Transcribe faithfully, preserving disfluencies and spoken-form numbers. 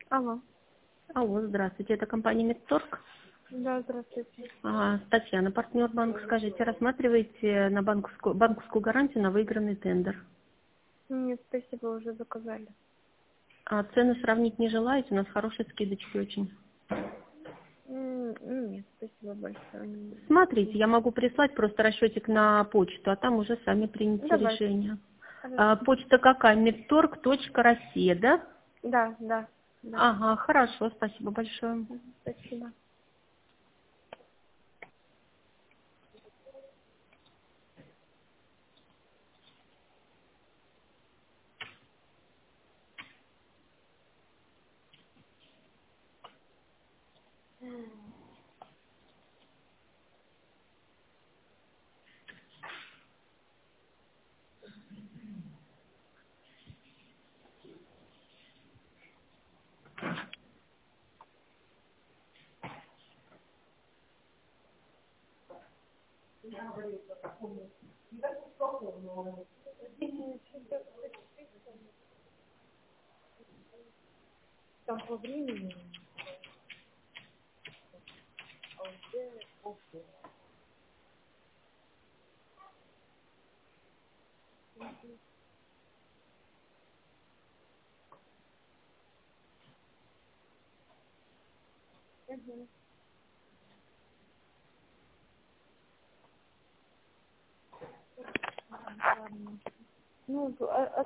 Алло. Алло, здравствуйте, это компания Медторг. Да, здравствуйте. А, Татьяна, партнер банка. Скажите, рассматриваете на банковскую, банковскую гарантию на выигранный тендер? Нет, спасибо, уже заказали. А цены сравнить не желаете? У нас хорошие скидочки очень. М, Нет, спасибо большое. Не- Смотрите, я могу прислать просто расчетик на почту, а там уже сами примите Давайте. решение. А, Хорошо. почта какая? медторг точка россия, да? Да, да, да. Ага, хорошо, спасибо большое. Мгм, спасибо. Там по времени. Мгм. Ладно. Ну, а-